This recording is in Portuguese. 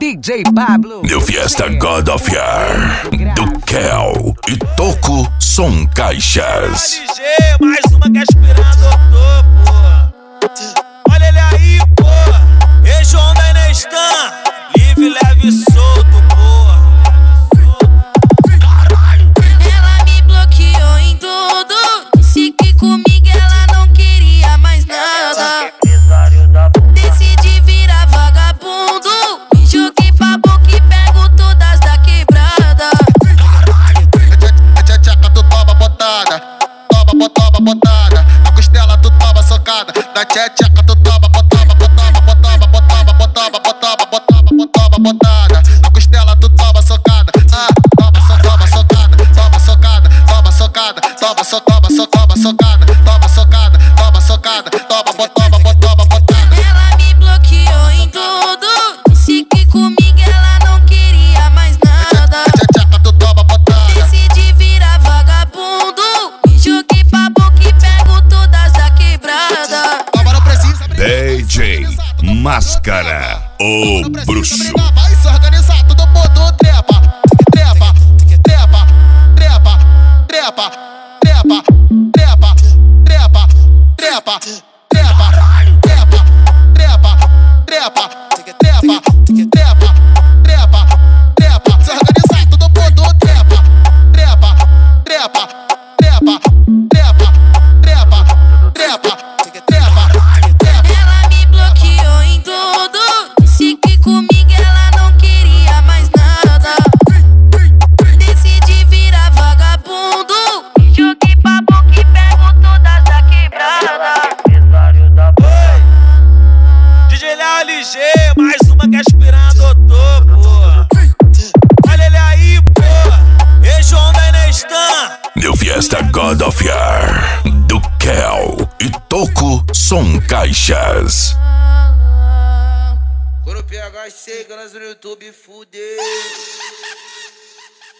DJ Pablo. New Fiesta God of War, do Kel e Toco Som Caixas. LG, mais uma que aspirando ao topo. Olha ele aí, pô. E João da Inestan, livre, leve e solto, pô. Ela me bloqueou em tudo, disse que comigo ela não queria mais nada. Decidi virar vagabundo, me joguei pra boca e pego todas da quebrada. A tcheca tu toma botada, toma botada. Na costela tu toma socada, na tcheca tu toma botada. Na costela tu toma socada, toma socada, toma socada, toma socada, toma socada, toma botada. Ela me bloqueou em tudo, disse que comigo ela não queria mais nada. Tcheca tu toma botada. Decidi virar vagabundo, me joguei pra boca e pego todas da quebrada. Agora não precisa DJ Máscara, o bruxo. Vai se organizar, todo mundo trepa, trepa, trepa, trepa, trepa, trepa, trepa, trepa, trepa, trepa, trepa, trepa, trepa, trepa, trepa, trepa, trepa. Se organizar, todo mundo trepa, trepa, trepa, trepa, trepa, trepa, trepa, trepa. Ela me bloqueou em tudo, disse que comigo ela não queria mais nada. Decidi virar vagabundo, me joguei pra boca e pego todas da quebrada. DJ LG, mais uma que aspirando ao topo. Olha ele aí, pô. E João da Inestan. New Fiesta God of War, do Kel e Toco Som Caixas. Quando o PH chega, nós no YouTube fudeu.